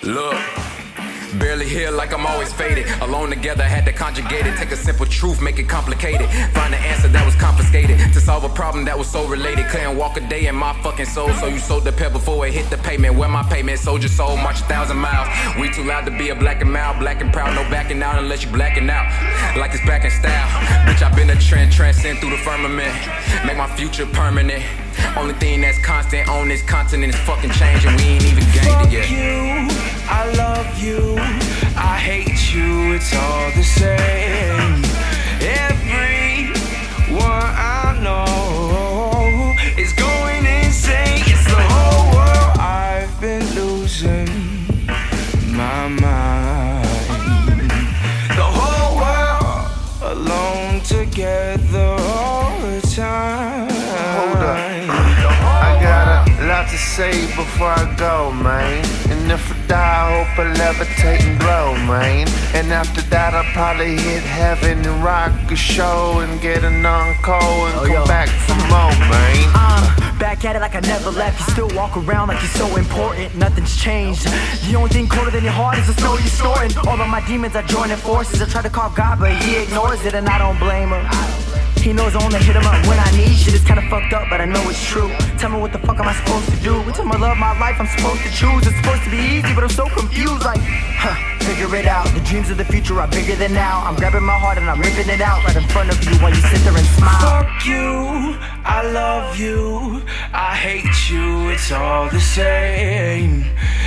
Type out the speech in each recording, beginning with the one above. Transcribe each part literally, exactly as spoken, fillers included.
Look, barely here like I'm always faded. Alone together, had to conjugate it. Take a simple truth, make it complicated. Find an answer that was confiscated. To solve a problem that was so related. Couldn't walk a day in my fucking soul. So you sold the pep before it hit the pavement. Where my payment, sold your soul, march a thousand miles. We too loud to be a black and mild. Black and proud, no backing out unless you blacking out. Like it's back in style. Bitch, I been a trend, transcend through the firmament. Make my future permanent. Only thing that's constant on this continent is fucking change, and we ain't even gained it yet. Fuck you, I love you, I hate you, it's all the same. Everyone I know is going insane. It's the whole world. I've been losing my mind. The whole world alone together all the time. Hold up, I got a lot to say before I go, man. And if I die, I hope I levitate and glow, man. And after that, I'll probably hit heaven and rock a show and get an encore and oh, come yo. back for more, man. Uh, back at it like I never left. You still walk around like you're so important. Nothing's changed. The only thing colder than your heart is the snow you're snorting. All of my demons are joining forces. I try to call God, but he ignores it, and I don't blame him. He knows I only hit him up when I need shit. It's kinda fucked up, but I know it's true. Tell me what the fuck am I supposed to do? Which time I love my life I'm supposed to choose? It's supposed to be easy, but I'm so confused. Like, huh, figure it out. The dreams of the future are bigger than now. I'm grabbing my heart and I'm ripping it out right in front of you while you sit there and smile. Fuck you, I love you, I hate you, it's all the same.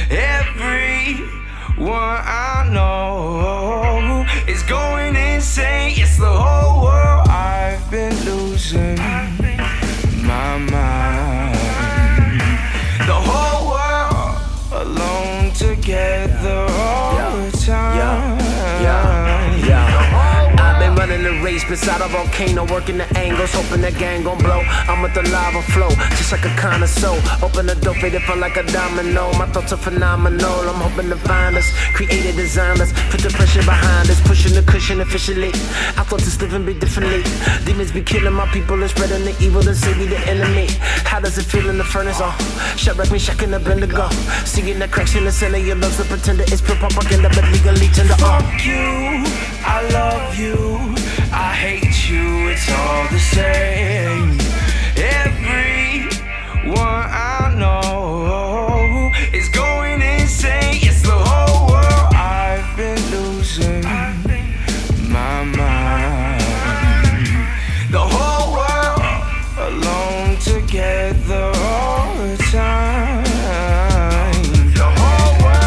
Everyone I know is going insane. It's the whole world. I've been losing my mind. The whole world alone together all the time. Yeah, yeah. I've been running the race beside a volcano, working the angles, hoping the gang gon' blow. I'm with the lava flow, just like a connoisseur. Open the door, fade it felt like a domino. My thoughts are phenomenal. I'm hoping to find us, creative designers, put the pressure behind us, pushing the cushion officially. I thought this living be differently. Demons be killing my people and spreading the evil and say we the enemy. How does it feel in the furnace? Oh, shut wreck me, shocking the blender go. Seeing the cracks in the center, your love's the pretender. It's pure propaganda, but legally tender. Oh. Fuck you, I love you, I hate you, it's all the same. Everyone I know is going insane. It's the whole world. I've been losing my mind. The whole world alone together all the time. The whole world.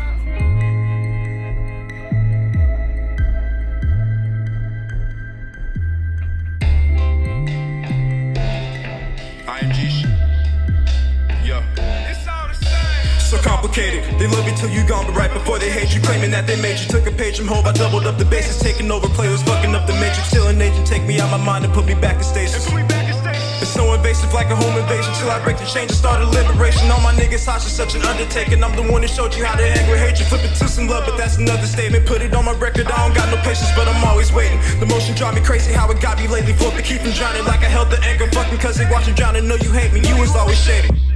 I M G shit. Yeah. It's all the same. So complicated. They love you till you gone, but right before they hate you, claiming that they made you. Took a page from Hove, I doubled up the bases, taking over players, fucking up the matrix. Still an agent, take me out my mind and put me back in stasis. It's so invasive, like a home invasion. Till I break the chains and start a liberation. All my niggas hot, it's such an undertaking. I'm the one that showed you how to hang with hatred. Flip it to some love, but that's another statement. Put it on my record, I don't got no patience, but I'm always waiting. The motion drive me crazy, how it got me lately. Float to keep from drowning, like I held the anchor. Fucking cause they watch you drowning, know you hate me, you was always shady.